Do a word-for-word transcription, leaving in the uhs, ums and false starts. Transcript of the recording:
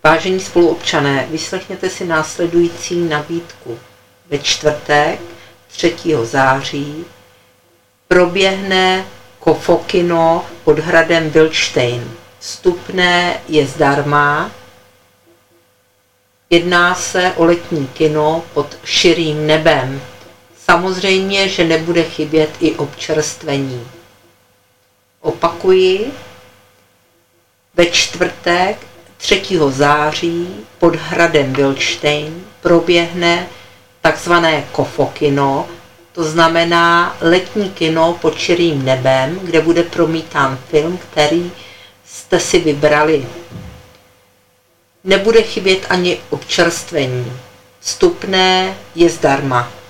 Vážení spoluobčané, vyslechněte si následující nabídku. Ve čtvrtek třetího září proběhne Kofokino pod hradem Bilštejn. Vstupné je zdarma. Jedná se o letní kino pod širým nebem. Samozřejmě, že nebude chybět i občerstvení. Opakuji, ve čtvrtek třetího září pod hradem Bilštejn proběhne takzvané Kofokino, to znamená letní kino pod širým nebem, kde bude promítán film, který jste si vybrali. Nebude chybět ani občerstvení. Vstupné je zdarma.